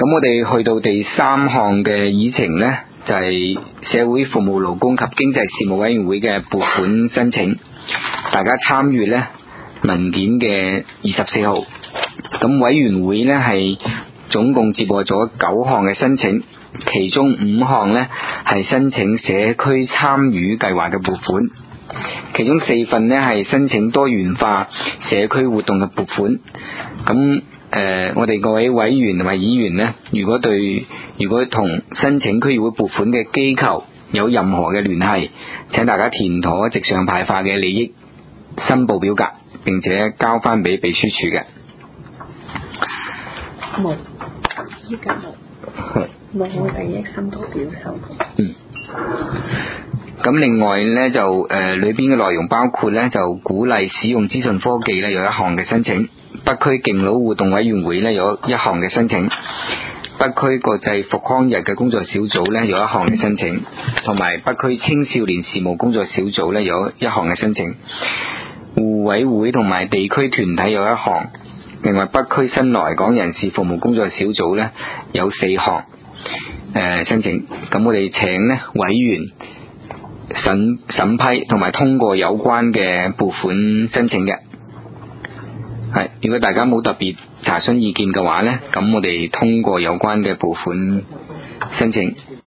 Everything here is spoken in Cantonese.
咁我哋去到第3項嘅議程呢，就係社會服務勞工及經濟事務委員會嘅撥款申請，大家參閱呢文件嘅24號。咁委員會呢係總共接獲咗9項嘅申請，其中5項呢係申請社區參與計劃嘅撥款，其中4份呢係申請多元化社區活動嘅撥款。咁我哋各位委員同埋議員呢，如果同申請區議會撥款嘅機構有任何嘅聯繫，請大家填妥直上派發嘅利益申報表格，並且交翻俾秘書處嘅。 冇，依家冇利益申報表收。 咁另外呢，就裏邊嘅內容包括呢，就鼓勵使用資訊科技呢有1項嘅申請，北區敬老活動委員會呢有1項嘅申請，北區國際復康日嘅工作小組呢有1項嘅申請，同埋北區青少年事務工作小組呢有1項嘅申請，互委會同埋地區團體有1項，另外北區新來港人士服務工作小組呢有4項申請。咁我哋請呢委員審批同埋通過有關嘅撥款申請嘅。係，如果大家冇特別查詢意見嘅話呢，咁我哋通過有關嘅撥款申請。